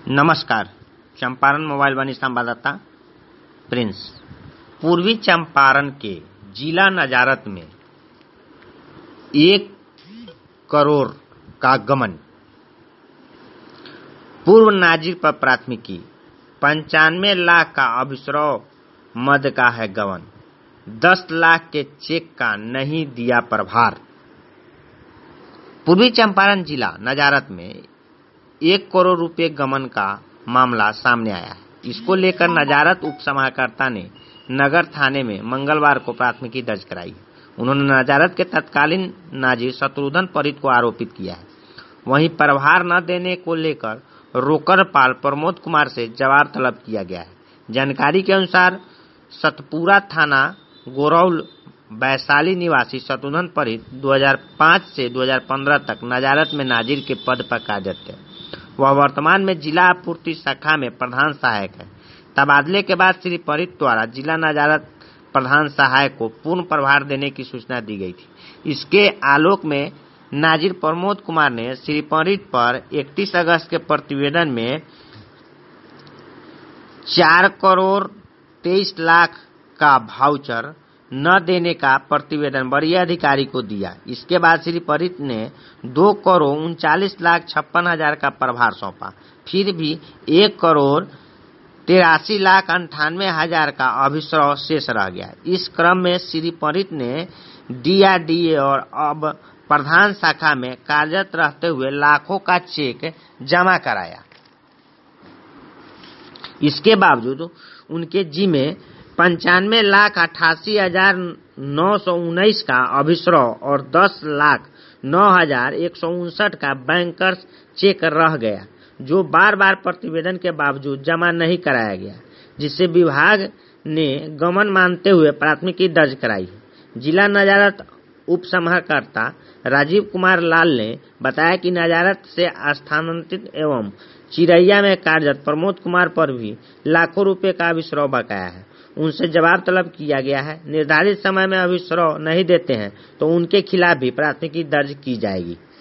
नमस्कार। चंपारण मोबाइल वाणी संवाददाता प्रिंस। पूर्वी चंपारण के जिला नजारत में 1 करोड़ का गमन। पूर्व नाजिर पर प्राथमिकी। 95 लाख का अभिश्रव मद का है गबन। 10 लाख के चेक का नहीं दिया प्रभार। पूर्वी चंपारण जिला नजारत में 1 करोड़ रुपए गमन का मामला सामने आया है। इसको लेकर नजारत उप समाहर्ता ने नगर थाने में मंगलवार को प्राथमिकी दर्ज कराई। उन्होंने नजारत के तत्कालीन नाजिर शत्रुघ्न परित को आरोपित किया है। वहीं प्रभार न देने को लेकर रोकरपाल प्रमोद कुमार से जवाब तलब किया गया है। जानकारी के अनुसार सतपुरा थाना गोरौल वैशाली निवासी शत्रुघ्न परित 2005 से 2015 तक नजारत में नाजिर के पद पर कार्यरत थे। वह वर्तमान में जिला आपूर्ति शाखा में प्रधान सहायक है। तबादले के बाद श्री परित द्वारा जिला नजारत प्रधान सहायक को पूर्ण प्रभार देने की सूचना दी गई थी। इसके आलोक में नाजिर प्रमोद कुमार ने श्री परित पर 31 अगस्त के प्रतिवेदन में 4 करोड़ 23 लाख का वाउचर न देने का प्रतिवेदन वरीय अधिकारी को दिया। इसके बाद श्री परित ने 2 करोड़ 39 लाख 56 हजार का प्रभार सौंपा। फिर भी 1 करोड़ 83 लाख 98 हजार का अभिश्रव शेष रह गया। इस क्रम में श्री परित ने DRDA और अब प्रधान शाखा में कार्यरत रहते हुए लाखों का चेक जमा कराया। इसके बावजूद उनके जिम्मे 95 लाख 88 हजार 919 का अभिश्रव और 10 लाख 9 हजार 159 का बैंकर्स चेक रह गया, जो बार बार प्रतिवेदन के बावजूद जमा नहीं कराया गया, जिससे विभाग ने गमन मानते हुए प्राथमिकी दर्ज कराई। जिला नजारत उप समाहर्ता राजीव कुमार लाल ने बताया कि नजारत से स्थानांतरित एवं चिरैया में कार्यरत प्रमोद कुमार पर भी लाखों रुपए का अभिश्रव बकाया है। उनसे जवाब तलब किया गया है। निर्धारित समय में अभिश्रव नहीं देते हैं तो उनके खिलाफ भी प्राथमिकी दर्ज की जाएगी।